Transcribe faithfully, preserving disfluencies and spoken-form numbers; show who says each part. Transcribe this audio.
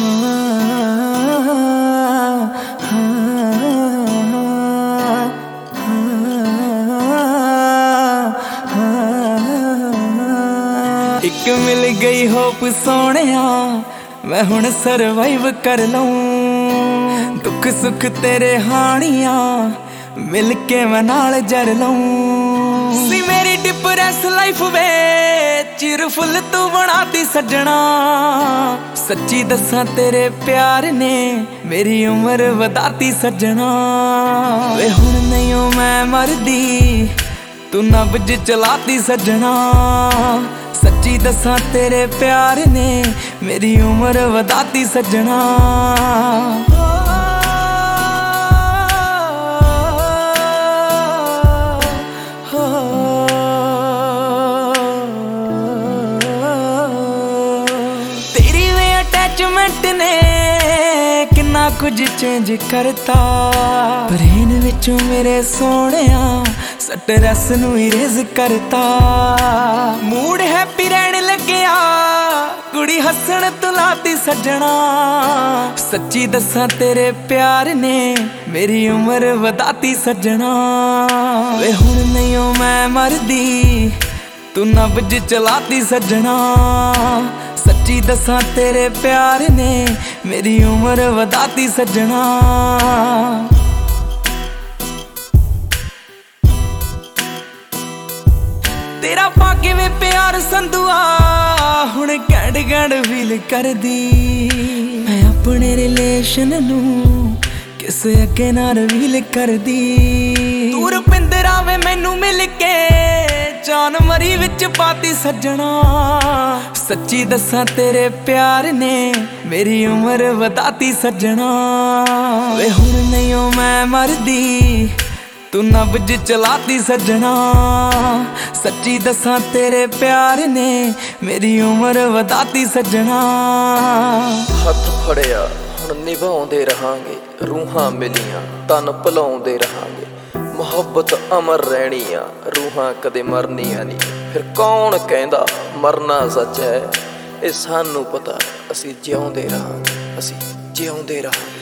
Speaker 1: एक मिल गई होप सोहणिया मैं हुण सरवाइव कर लऊं। दुख सुख तेरे हानिया मिल के मैं नाल जर लऊं। सी मेरी डिप्रेस लाइफ वे चिरफुल तू बनाती सजना। सच्ची दसा तेरे प्यार ने मेरी उम्र वधाती सजना। वे हुण नहीं हो मैं मरदी तू नब्ज चलाती सजना। सच्ची दसा तेरे प्यार ने मेरी उम्र वधाती सजना। तेरी वे अटैचमेंट ने किन्ना कुछ चेंज करता। ब्रेन विचों मेरे सोहणिया स्ट्रेस नू इरेज करता। मूड हैप्पी रहने लग्या कुड़ी हसन तुलाती सजना। सच्ची दसा तेरे प्यार ने मेरी उम्र वधाती सजना। वे हुण नहीं हो मैं मरदी तू नब्ज चलाती सजना। सच्ची दसा तेरे प्यार ने मेरी उम्र वधाती सजना। तेरा पाके वे प्यार संधुआ हुण घैंट घैंट फील कर दी। मैं अपने रिलेशन नू किसे अगे ना रिवील कर दी। तू रुपिंदरा वे मैनू मिल के जान मरी विच पाती सजना। सच्ची दसा तेरे प्यार ने मेरी उम्र वधाती सजना। वे हुण नहीं हो मैं मरदी तू नब्ज चलाती सजना। सच्ची दसा तेरे प्यार ने मेरी उम्र वधाती सजना।
Speaker 2: हथ फड़िया हुण निभाउंदे रहांगे रूहां मिलियां तन भुलाउंदे रहांगे। मुहब्बत अमर रहनी आ रूहां कदे मरनियां नहीं। फिर कौन कहंदा मरना सच है। ये सानू पता असीं जिउंदे रहांगे असीं जिउंदे रहांगे।